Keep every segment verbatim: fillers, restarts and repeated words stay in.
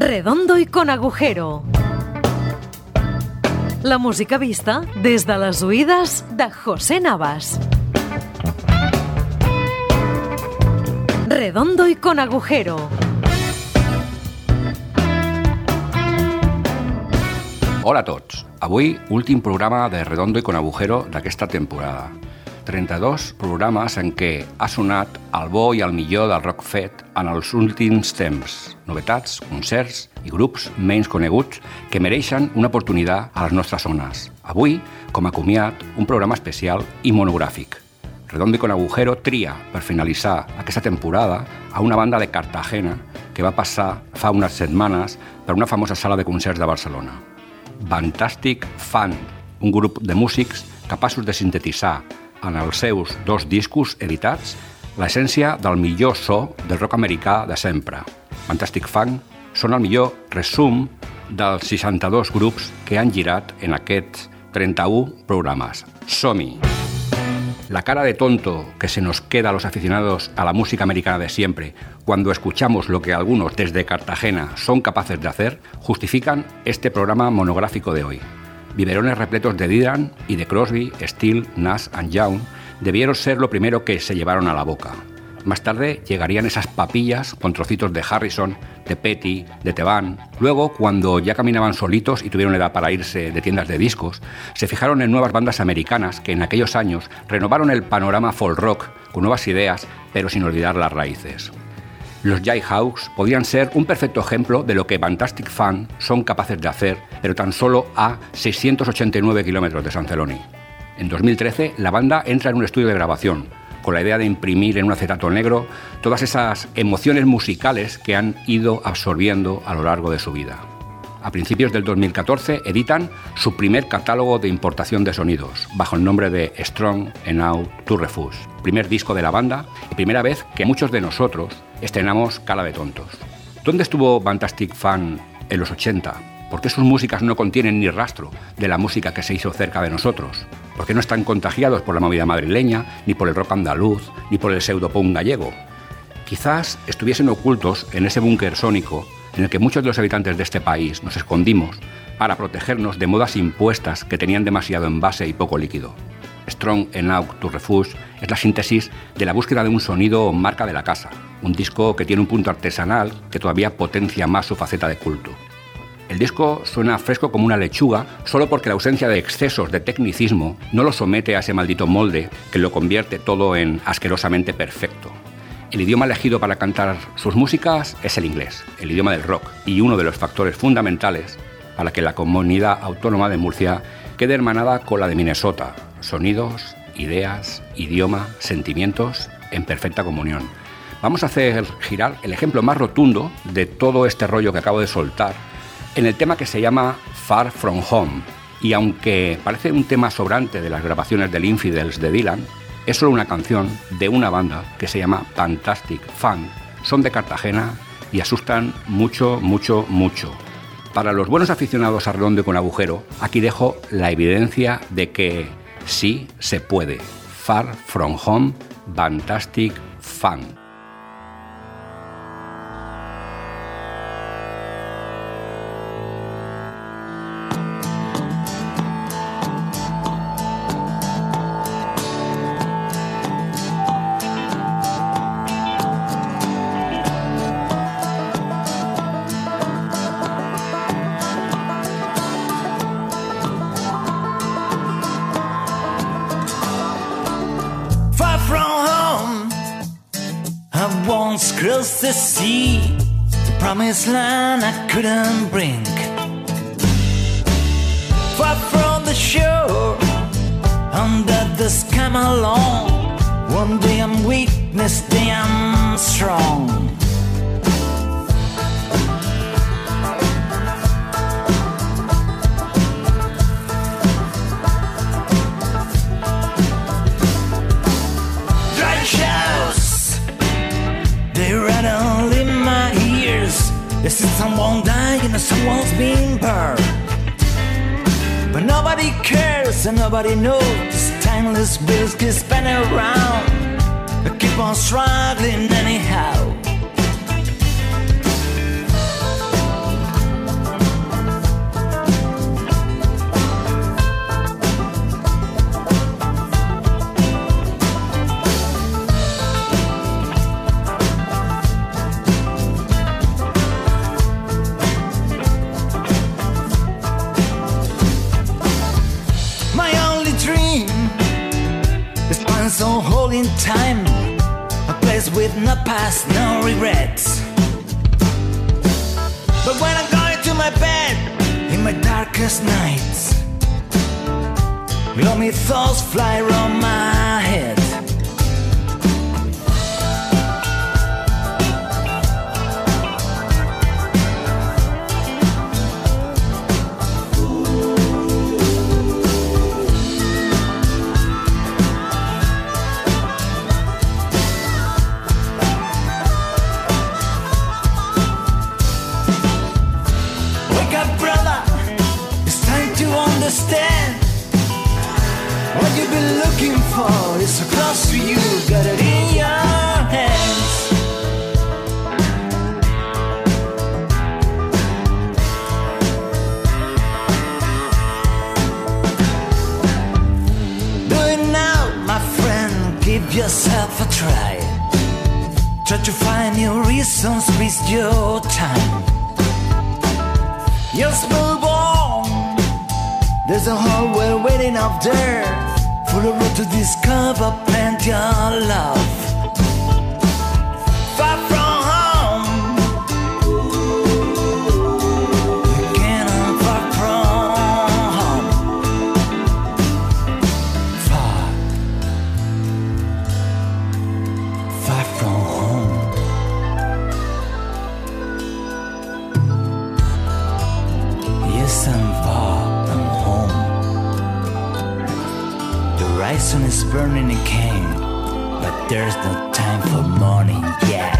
Redondo y con agujero. La música vista des de les oïdes de José Navas. Redondo y con agujero. Hola a tots. Avui, últim programa de Redondo i con agujero d'aquesta temporada. trenta-dos programes en què ha sonat el bo i el millor del rock fet en els últims temps. Novetats, concerts i grups menys coneguts que mereixen una oportunitat a les nostres zones. Avui, com a comiat, un programa especial i monogràfic. Redondo i con agujero tria, per finalitzar aquesta temporada, a una banda de Cartagena que va passar fa unes setmanes per una famosa sala de concerts de Barcelona. Fantastic Fun, un grup de músics capaços de sintetitzar en els seus dos discos editats l'essència del millor so del rock americà de sempre. Fantastic Fun són el millor resum dels seixanta-dos grups que han girat en aquests trenta-un programes. Som-hi! La cara de tonto que se nos queda a los aficionados a la música americana de siempre cuando escuchamos lo que algunos desde Cartagena son capaces de hacer, justifican este programa monográfico de hoy. Biberones repletos de Dylan y de Crosby, Steele, Nash and Young debieron ser lo primero que se llevaron a la boca. Más tarde llegarían esas papillas con trocitos de Harrison, de Petty, de Tevan. Luego, cuando ya caminaban solitos y tuvieron edad para irse de tiendas de discos, se fijaron en nuevas bandas americanas que en aquellos años renovaron el panorama folk rock con nuevas ideas, pero sin olvidar las raíces. Los Jayhawks podrían ser un perfecto ejemplo de lo que Fantastic Fun son capaces de hacer, pero tan solo a seiscientos ochenta y nueve kilómetros de San Celoni. En dos mil trece, la banda entra en un estudio de grabación, con la idea de imprimir en un acetato negro todas esas emociones musicales que han ido absorbiendo a lo largo de su vida. A principios del dos mil catorce editan su primer catálogo de importación de sonidos, bajo el nombre de Strong Enough to Refuse, primer disco de la banda y primera vez que muchos de nosotros estrenamos Cara de Tontos. ¿Dónde estuvo Fantastic Fun en los ochenta? ¿Por qué sus músicas no contienen ni rastro de la música que se hizo cerca de nosotros? ¿Por qué no están contagiados por la movida madrileña, ni por el rock andaluz, ni por el pseudopunk gallego? Quizás estuviesen ocultos en ese búnker sónico en el que muchos de los habitantes de este país nos escondimos para protegernos de modas impuestas que tenían demasiado envase y poco líquido. Strong Enough to Refuse es la síntesis de la búsqueda de un sonido marca de la casa, un disco que tiene un punto artesanal que todavía potencia más su faceta de culto. El disco suena fresco como una lechuga solo porque la ausencia de excesos de tecnicismo no lo somete a ese maldito molde que lo convierte todo en asquerosamente perfecto. El idioma elegido para cantar sus músicas es el inglés, el idioma del rock, y uno de los factores fundamentales para que la comunidad autónoma de Murcia quede hermanada con la de Minnesota. Sonidos, ideas, idioma, sentimientos en perfecta comunión. Vamos a hacer girar el ejemplo más rotundo de todo este rollo que acabo de soltar en el tema que se llama Far From Home, y aunque parece un tema sobrante de las grabaciones del Infidels de Dylan, es solo una canción de una banda que se llama Fantastic Fun. Son de Cartagena y asustan mucho, mucho, mucho. Para los buenos aficionados a Redondo y con agujero, aquí dejo la evidencia de que sí se puede. Far From Home, Fantastic Fun. Across the sea, the promised land I couldn't bring. Far from the shore, under the sky alone. One day I'm weak, next day I'm strong. Dry showers, they rattle in my ears. They see someone dying and someone's being burned. But nobody cares and nobody knows. This timeless bills keep spinning around. I keep on struggling anyhow. holding time, a place with no past, no regrets. But when I'm going to my bed in my darkest nights, gloomy thoughts fly around my head. What you've been looking for is so close to you, got it in your hands. Do it now, my friend, give yourself a try. Try to find your reasons, waste your time. You're still born. There's a whole world waiting up there, full of road to discover, plenty of love. Far from home, again I'm far from home. Far, far from home. Yes, I'm far. The horizon is burning again, but there's no time for morning yet.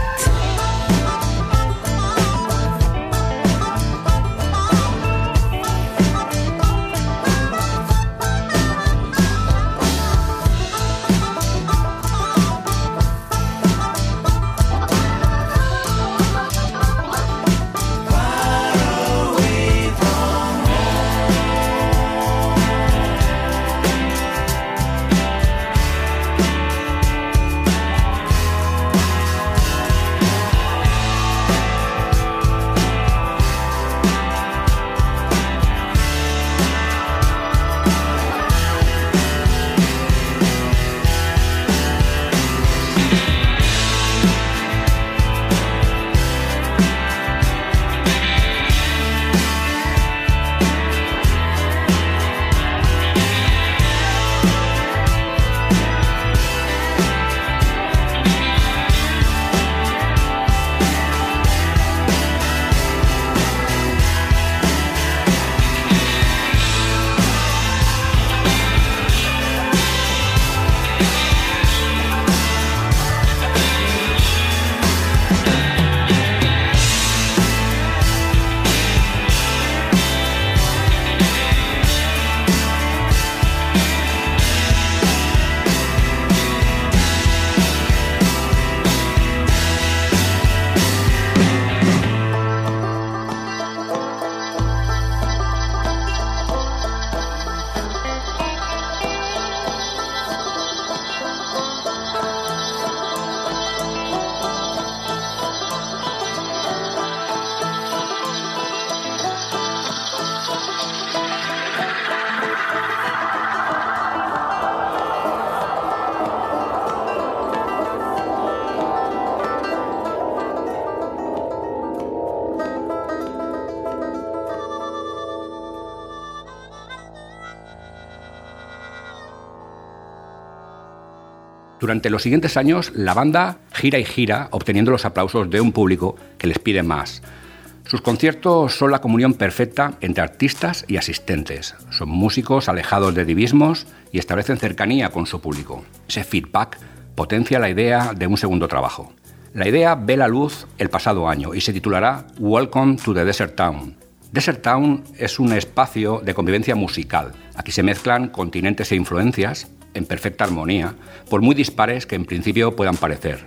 Durante los siguientes años, la banda gira y gira, obteniendo los aplausos de un público que les pide más. Sus conciertos son la comunión perfecta entre artistas y asistentes. Son músicos alejados de divismos y establecen cercanía con su público. Ese feedback potencia la idea de un segundo trabajo. La idea ve la luz el pasado año y se titulará Welcome to the Desert Town. Desert Town es un espacio de convivencia musical. Aquí se mezclan continentes e influencias en perfecta armonía, por muy dispares que en principio puedan parecer.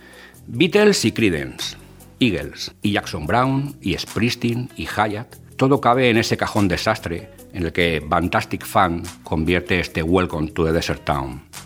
Beatles y Creedence, Eagles y Jackson Browne y Springsteen y Hyatt, todo cabe en ese cajón desastre en el que Fantastic Fan convierte este Welcome to the Desert Town.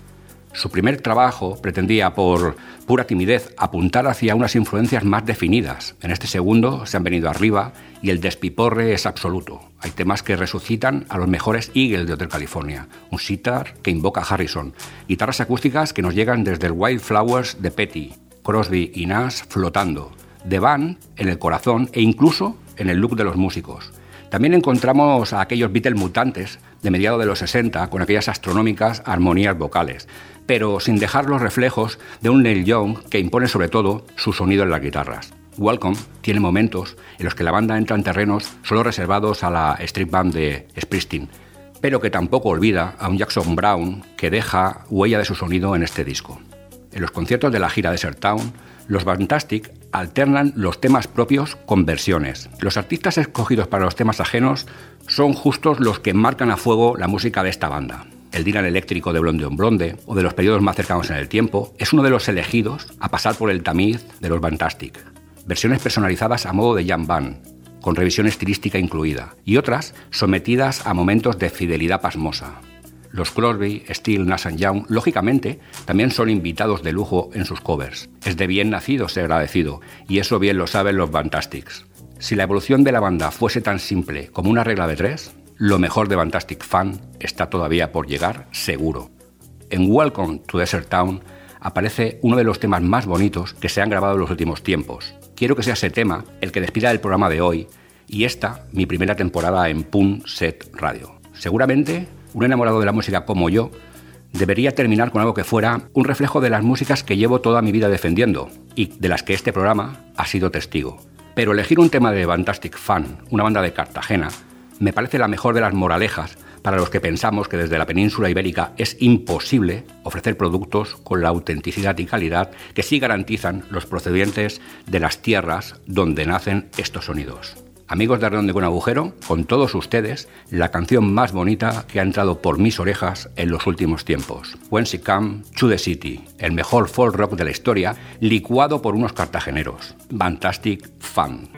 Su primer trabajo pretendía, por pura timidez, apuntar hacia unas influencias más definidas. En este segundo se han venido arriba y el despiporre es absoluto. Hay temas que resucitan a los mejores Eagles de Hotel California, un sitar que invoca a Harrison, guitarras acústicas que nos llegan desde el Wildflowers de Petty, Crosby y Nash flotando, The Band en el corazón e incluso en el look de los músicos. También encontramos a aquellos Beatles mutantes de mediados de los sesenta con aquellas astronómicas armonías vocales, pero sin dejar los reflejos de un Neil Young que impone sobre todo su sonido en las guitarras. Welcome tiene momentos en los que la banda entra en terrenos solo reservados a la street band de Springsteen, pero que tampoco olvida a un Jackson Browne que deja huella de su sonido en este disco. En los conciertos de la gira Desert Town, los Fantastic alternan los temas propios con versiones. Los artistas escogidos para los temas ajenos son justos los que marcan a fuego la música de esta banda. El Dylan eléctrico de Blonde on Blonde o de los periodos más cercanos en el tiempo es uno de los elegidos a pasar por el tamiz de los Fantastic. Versiones personalizadas a modo de jam band, con revisión estilística incluida, y otras sometidas a momentos de fidelidad pasmosa. Los Crosby, Steele, Nash and Young, lógicamente, también son invitados de lujo en sus covers. Es de bien nacido ser agradecido, y eso bien lo saben los Fantastics. Si la evolución de la banda fuese tan simple como una regla de tres, lo mejor de Fantastic Fan está todavía por llegar, seguro. En Welcome to Desert Town aparece uno de los temas más bonitos que se han grabado en los últimos tiempos. Quiero que sea ese tema el que despida el programa de hoy, y esta, mi primera temporada en Pun Set Radio. Seguramente, un enamorado de la música como yo debería terminar con algo que fuera un reflejo de las músicas que llevo toda mi vida defendiendo y de las que este programa ha sido testigo. Pero elegir un tema de Fantastic Fan, una banda de Cartagena, me parece la mejor de las moralejas para los que pensamos que desde la península ibérica es imposible ofrecer productos con la autenticidad y calidad que sí garantizan los procedentes de las tierras donde nacen estos sonidos. Amigos de Redondo con Agujero, con todos ustedes, la canción más bonita que ha entrado por mis orejas en los últimos tiempos. When She Come to the City, el mejor folk rock de la historia, licuado por unos cartageneros. Fantastic Fan.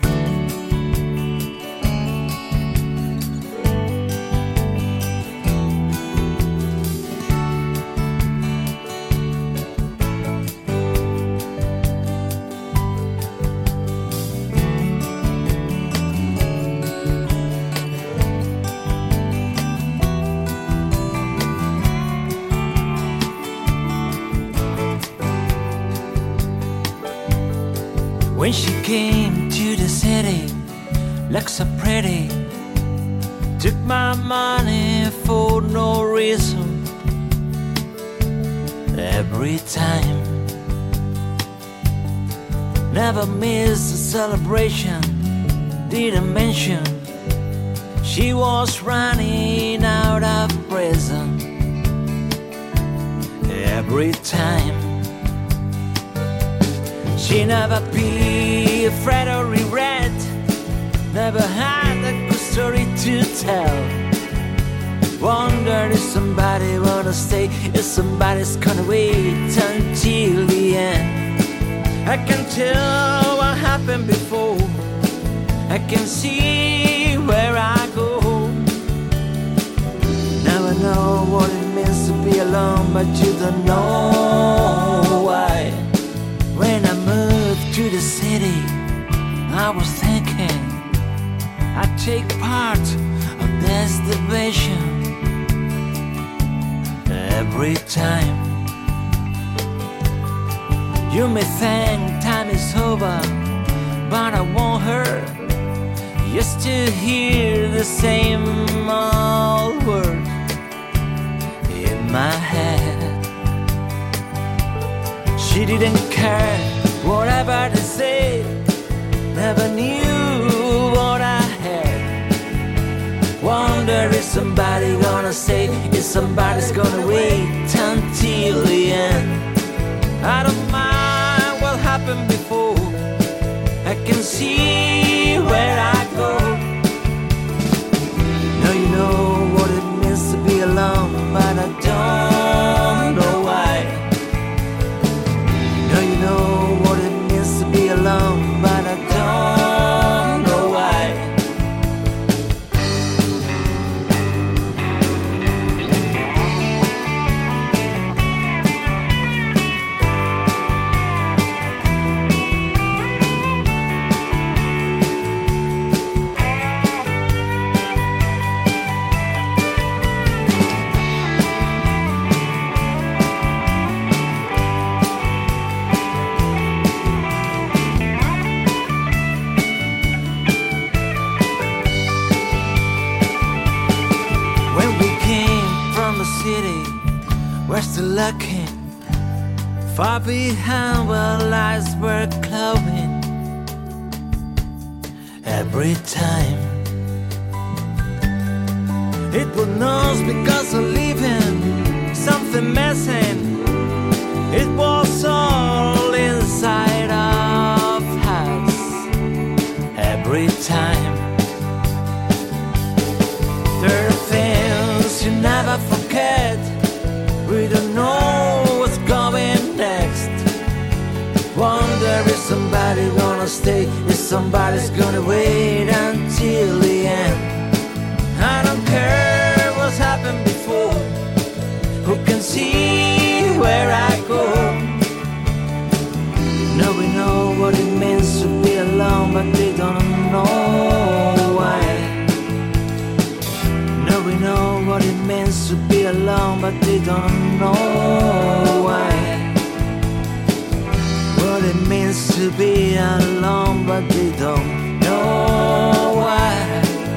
When she came to the city, looked so pretty, took my money for no reason. Every time, never missed a celebration, didn't mention she was running out of prison. Every time, she never be afraid or regret, never had a good story to tell. Wonder if somebody wanna stay, if somebody's gonna wait until the end. I can tell what happened before, I can see where I go. Now I know what it means to be alone, but you don't know why. When I moved to the city, I was thinking I'd take part of this division. Every time you may think time is over, but I want her just to hear the same old word in my head. She didn't care whatever they said, never knew what I had. Wonder if somebody gonna say, if somebody's gonna wait until the end. I don't mind what happened before, I can see where I go. Now you know what it means to be alone, but I don't know why. Now you know what it means to be alone, but I don't know why. city, we're still looking far behind where lights were glowing. Every time it was knows because of leaving something missing. It was all inside of us. Every time there are things you never forget. We don't know what's going next. Wonder if somebody gonna stay, if somebody's gonna wait until the end. I don't care what's happened before. Who can see where I go? No, we know what it means to be alone, but they don't know why. No, we know what it means to be alone, but they don't know why. What it means to be alone, but they don't know why.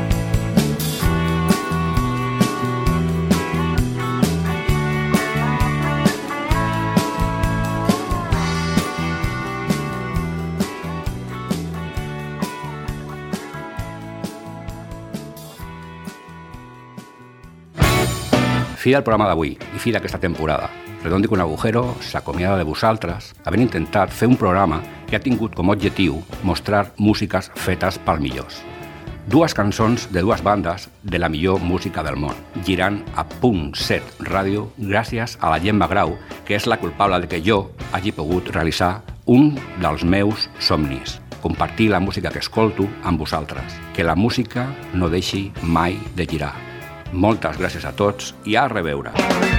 Fi del programa d'avui i fi d'aquesta temporada. Redondo i con Agujero s'acomiada de vosaltres, havent intentat fer un programa que ha tingut com a objectiu mostrar músiques fetes pels millors. Dues cançons de dues bandes de la millor música del món, girant a Punt set Ràdio gràcies a la Gemma Grau, que és la culpable de que jo hagi pogut realitzar un dels meus somnis, compartir la música que escolto amb vosaltres, que la música no deixi mai de girar. Moltes gràcies a tots i a reveure.